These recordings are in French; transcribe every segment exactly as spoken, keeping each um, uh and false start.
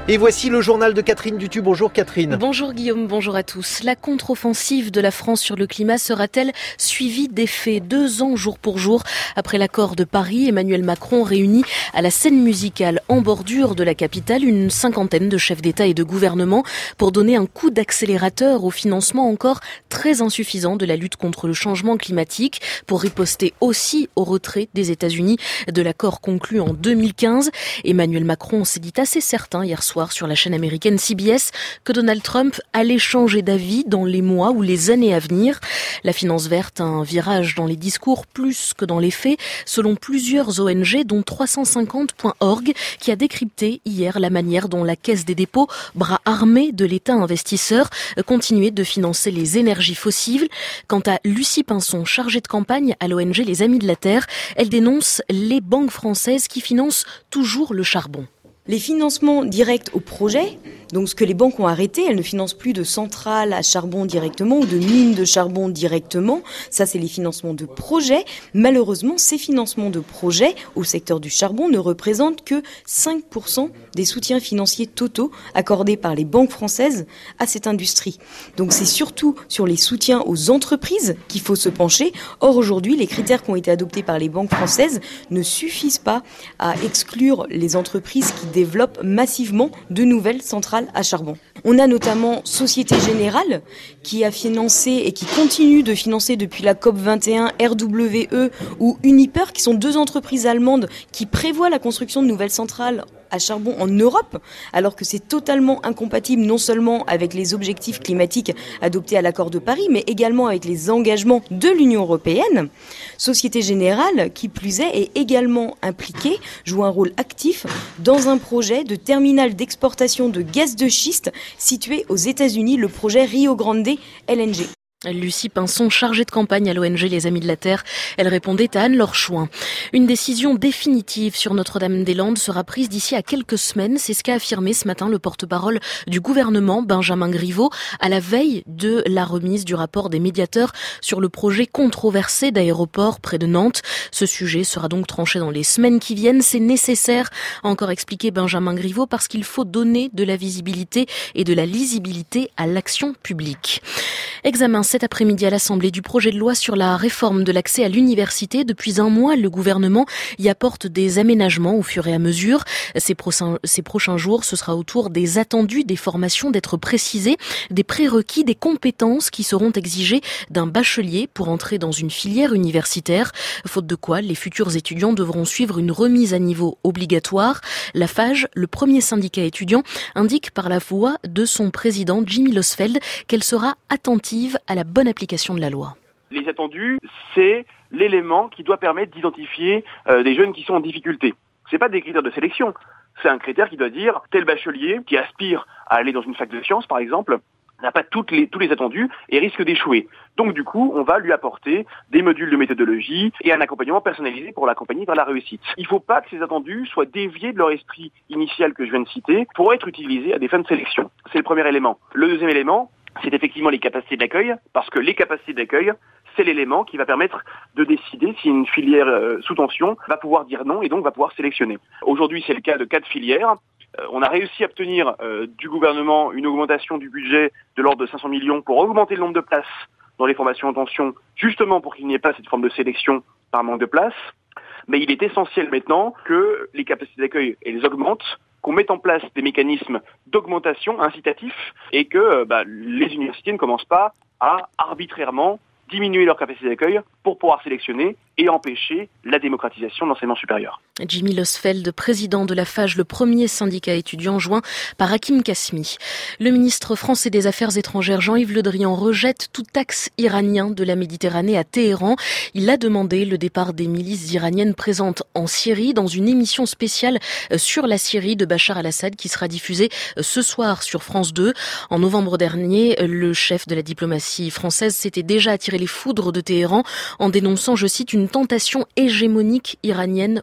Et voici le journal de Catherine Dutu. Bonjour Catherine. Bonjour Guillaume, bonjour à tous. La contre-offensive de la France sur le climat sera-t-elle suivie d'effets deux ans jour pour jour après l'accord de Paris? Emmanuel Macron réunit à la scène musicale en bordure de la capitale une cinquantaine de chefs d'État et de gouvernement pour donner un coup d'accélérateur au financement encore très insuffisant de la lutte contre le changement climatique, pour riposter aussi au retrait des États-Unis de l'accord conclu en deux mille quinze. Emmanuel Macron s'est dit assez certain hier soir sur la chaîne américaine C B S que Donald Trump allait changer d'avis dans les mois ou les années à venir. La finance verte a un virage dans les discours plus que dans les faits, selon plusieurs O N G, dont trois cent cinquante point org, qui a décrypté hier la manière dont la Caisse des dépôts, bras armé de l'État investisseur, continuait de financer les énergies fossiles. Quant à Lucie Pinson, chargée de campagne à l'O N G Les Amis de la Terre, elle dénonce les banques françaises qui financent toujours le charbon. Les financements directs au projet, donc ce que les banques ont arrêté, elles ne financent plus de centrales à charbon directement ou de mines de charbon directement. Ça, c'est les financements de projets. Malheureusement, ces financements de projets au secteur du charbon ne représentent que cinq pour cent des soutiens financiers totaux accordés par les banques françaises à cette industrie. Donc c'est surtout sur les soutiens aux entreprises qu'il faut se pencher. Or, aujourd'hui, les critères qui ont été adoptés par les banques françaises ne suffisent pas à exclure les entreprises qui développe massivement de nouvelles centrales à charbon. On a notamment Société Générale qui a financé et qui continue de financer depuis la COP vingt et un R W E ou Uniper, qui sont deux entreprises allemandes qui prévoient la construction de nouvelles centrales à charbon en Europe, alors que c'est totalement incompatible non seulement avec les objectifs climatiques adoptés à l'accord de Paris, mais également avec les engagements de l'Union européenne. Société Générale, qui plus est, est également impliquée, joue un rôle actif dans un projet de terminal d'exportation de gaz de schiste situé aux États-Unis, le projet Rio Grande L N G. Lucie Pinson, chargée de campagne à l'O N G Les Amis de la Terre, elle répondait à Anne-Laure Chouin. Une décision définitive sur Notre-Dame-des-Landes sera prise d'ici à quelques semaines. C'est ce qu'a affirmé ce matin le porte-parole du gouvernement, Benjamin Griveaux, à la veille de la remise du rapport des médiateurs sur le projet controversé d'aéroport près de Nantes. Ce sujet sera donc tranché dans les semaines qui viennent. C'est nécessaire, a encore expliqué Benjamin Griveaux, parce qu'il faut donner de la visibilité et de la lisibilité à l'action publique. Examen cet après-midi à l'Assemblée du projet de loi sur la réforme de l'accès à l'université. Depuis un mois, le gouvernement y apporte des aménagements au fur et à mesure. Ces prochains, ces prochains jours, ce sera au tour des attendus des formations d'être précisés, des prérequis, des compétences qui seront exigées d'un bachelier pour entrer dans une filière universitaire. Faute de quoi, les futurs étudiants devront suivre une remise à niveau obligatoire. La Fage, le premier syndicat étudiant, indique par la voix de son président Jimmy Losfeld qu'elle sera attentive à la bonne application de la loi. Les attendus, c'est l'élément qui doit permettre d'identifier euh, des jeunes qui sont en difficulté. C'est pas des critères de sélection, c'est un critère qui doit dire tel bachelier qui aspire à aller dans une fac de sciences, par exemple, n'a pas toutes les, tous les attendus et risque d'échouer. Donc du coup, on va lui apporter des modules de méthodologie et un accompagnement personnalisé pour l'accompagner vers la réussite. Il ne faut pas que ces attendus soient déviés de leur esprit initial que je viens de citer pour être utilisés à des fins de sélection. C'est le premier élément. Le deuxième élément, c'est effectivement les capacités d'accueil, parce que les capacités d'accueil, c'est l'élément qui va permettre de décider si une filière euh, sous tension va pouvoir dire non et donc va pouvoir sélectionner. Aujourd'hui, c'est le cas de quatre filières. Euh, on a réussi à obtenir euh, du gouvernement une augmentation du budget de l'ordre de cinq cents millions pour augmenter le nombre de places dans les formations en tension, justement pour qu'il n'y ait pas cette forme de sélection par manque de place. Mais il est essentiel maintenant que les capacités d'accueil, elles augmentent, qu'on mette en place des mécanismes d'augmentation incitatifs et que bah, les universités ne commencent pas à arbitrairement diminuer leur capacité d'accueil pour pouvoir sélectionner et empêcher la démocratisation de l'enseignement supérieur. Jimmy Losfeld, président de la Fage, le premier syndicat étudiant joint par Hakim Kasmi. Le ministre français des Affaires étrangères Jean-Yves Le Drian rejette tout axe iranien de la Méditerranée à Téhéran. Il a demandé le départ des milices iraniennes présentes en Syrie dans une émission spéciale sur la Syrie de Bachar al-Assad qui sera diffusée ce soir sur France deux. En novembre dernier, le chef de la diplomatie française s'était déjà attiré les foudres de Téhéran en dénonçant, je cite, une tentation hégémonique iranienne au Moyen-Orient.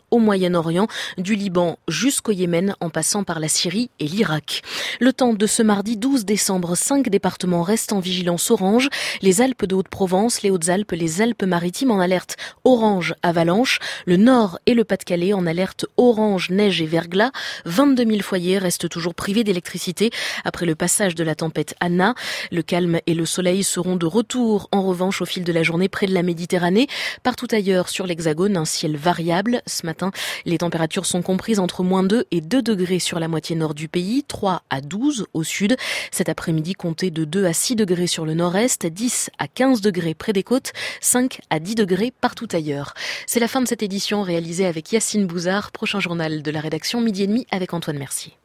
Moyen-Orient, du Liban jusqu'au Yémen en passant par la Syrie et l'Irak. Le temps de ce mardi douze décembre, cinq départements restent en vigilance orange. Les Alpes de Haute-Provence, les Hautes-Alpes, les Alpes-Maritimes en alerte orange avalanche. Le Nord et le Pas-de-Calais en alerte orange neige et verglas. vingt-deux mille foyers restent toujours privés d'électricité après le passage de la tempête Anna. Le calme et le soleil seront de retour en revanche au fil de la journée près de la Méditerranée. Partout ailleurs sur l'Hexagone, un ciel variable. Ce matin, les températures sont comprises entre moins deux et deux degrés sur la moitié nord du pays, trois à douze au sud. Cet après-midi, comptez de deux à six degrés sur le nord-est, dix à quinze degrés près des côtes, cinq à dix degrés partout ailleurs. C'est la fin de cette édition réalisée avec Yacine Bouzard. Prochain journal de la rédaction, midi et demi avec Antoine Mercier.